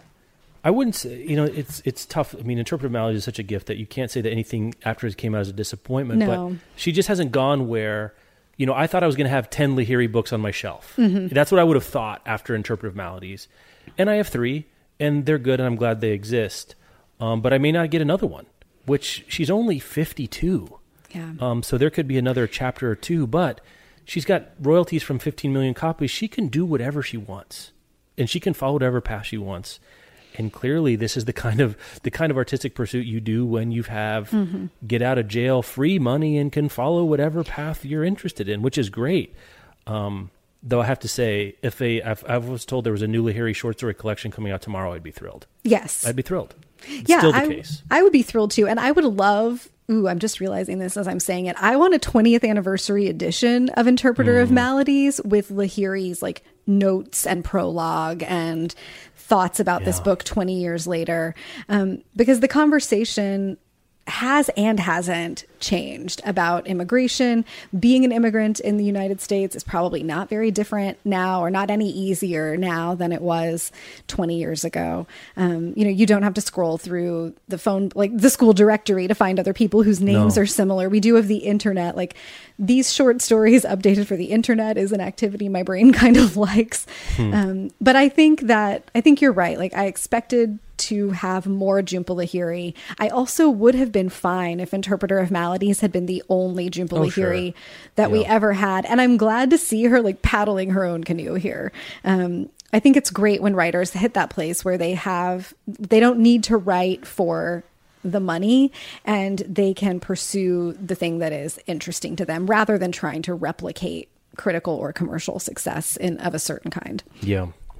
I wouldn't say, you know, it's it's tough. I mean, Interpretive Maladies is such a gift that you can't say that anything after it came out is a disappointment. No. But she just hasn't gone where, you know, I thought I was going to have ten Lahiri books on my shelf. Mm-hmm. That's what I would have thought after Interpretive Maladies. And I have three, and they're good, and I'm glad they exist. Um, but I may not get another one, which she's only fifty-two. Yeah. Um, so there could be another chapter or two, but she's got royalties from fifteen million copies. She can do whatever she wants, and she can follow whatever path she wants. And clearly, this is the kind of the kind of artistic pursuit you do when you have mm-hmm. get out of jail free money and can follow whatever path you're interested in, which is great. Um, though I have to say, if they, I've, I was told there was a new Lahiri short story collection coming out tomorrow, I'd be thrilled. Yes, I'd be thrilled. It's yeah, still the I, case. I would be thrilled too, and I would love. Ooh, I'm just realizing this as I'm saying it. I want a twentieth anniversary edition of Interpreter mm. of Maladies with Lahiri's like notes and prologue and thoughts about yeah. this book twenty years later, um, because the conversation has and hasn't changed about immigration. Being an immigrant in the United States is probably not very different now, or not any easier now than it was twenty years ago. Um, you know, you don't have to scroll through the phone, like the school directory, to find other people whose names no. are similar. We do have the internet. Like these short stories updated for the internet is an activity my brain kind of likes. Hmm. Um, but I think that, I think you're right. Like I expected to have more Jhumpa Lahiri. I also would have been fine if Interpreter of Maladies had been the only Jhumpa oh, Lahiri sure. that yeah. we ever had. And I'm glad to see her like paddling her own canoe here. Um, I think it's great when writers hit that place where they have, they don't need to write for the money, and they can pursue the thing that is interesting to them rather than trying to replicate critical or commercial success in of a certain kind. Yeah.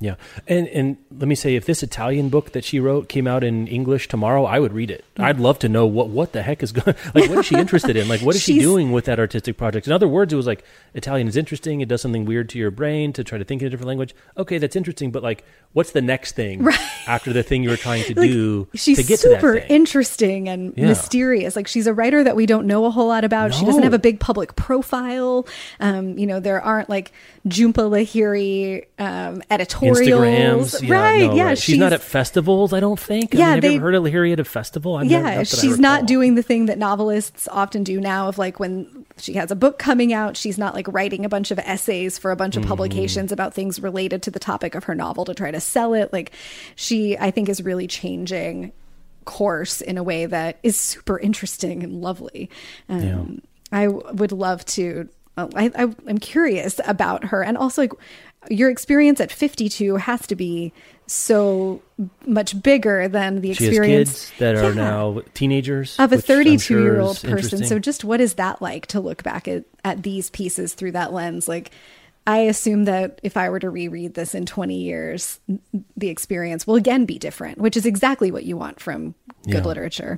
Yeah. And and let me say, if this Italian book that she wrote came out in English tomorrow, I would read it. Mm. I'd love to know what, what the heck is going like, what is she interested in? Like, what is she doing with that artistic project? In other words, it was like, Italian is interesting. It does something weird to your brain to try to think in a different language. Okay, that's interesting. But like, what's the next thing right. after the thing you were trying to like, do she's to get to that super thing? Interesting and yeah. mysterious. Like, she's a writer that we don't know a whole lot about. No. She doesn't have a big public profile. Um, you know, there aren't like Jhumpa Lahiri um, editorials. Instagrams. Yeah, right. No, yeah. Right. She's, she's not at festivals, I don't think. I yeah. mean, have they, you ever heard of Lahiri at a festival? I've yeah. never, not she's not doing the thing that novelists often do now of like when she has a book coming out, she's not like writing a bunch of essays for a bunch of mm-hmm. publications about things related to the topic of her novel to try to sell it. Like, she, I think, is really changing course in a way that is super interesting and lovely. Um, yeah. I would love to, I, I, I'm curious about her. And also, like, your experience at fifty-two has to be so much bigger than the she experience has kids that are yeah. now teenagers of a thirty-two sure year old person. So just what is that like to look back at, at these pieces through that lens? Like, I assume that if I were to reread this in twenty years, the experience will again be different, which is exactly what you want from good yeah. literature.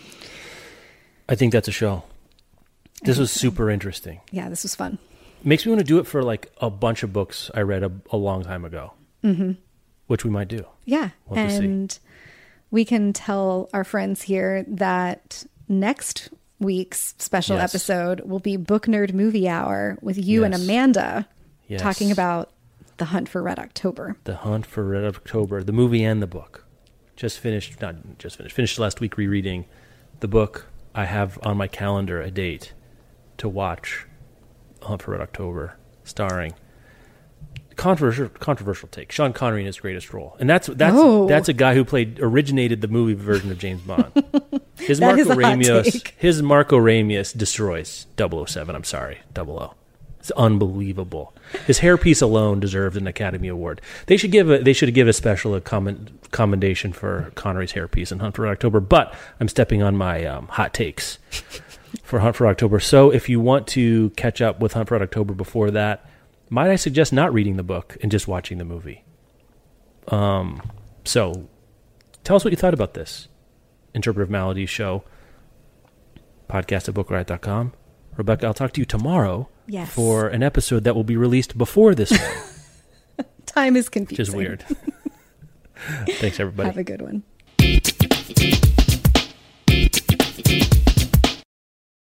I think that's a show. This was super interesting. Yeah, this was fun. Makes me want to do it for like a bunch of books I read a, a long time ago, mm-hmm. which we might do. Yeah. We'll and we can tell our friends here that next week's special yes. episode will be Book Nerd Movie Hour with you yes. and Amanda yes. talking about The Hunt for Red October. The Hunt for Red October, the movie and the book. Just finished, not just finished, finished last week rereading the book. I have on my calendar a date to watch Hunt for Red October, starring controversial controversial take Sean Connery in his greatest role, and that's that's oh. that's a guy who played originated the movie version of James Bond. His Marco Ramius, his Marco Ramius destroys double oh seven. I'm sorry, double O. It's unbelievable. His hairpiece alone deserved an Academy Award. They should give a they should give a special comment, commendation for Connery's hairpiece in Hunt for Red October. But I'm stepping on my um, hot takes for Hunt for October. So if you want to catch up with Hunt for Red October before that, might I suggest not reading the book and just watching the movie? Um, so tell us what you thought about this Interpretive Maladies show, podcast at book riot dot com. Rebecca, I'll talk to you tomorrow yes. for an episode that will be released before this one. Time is confusing. Which is weird. Thanks, everybody. Have a good one.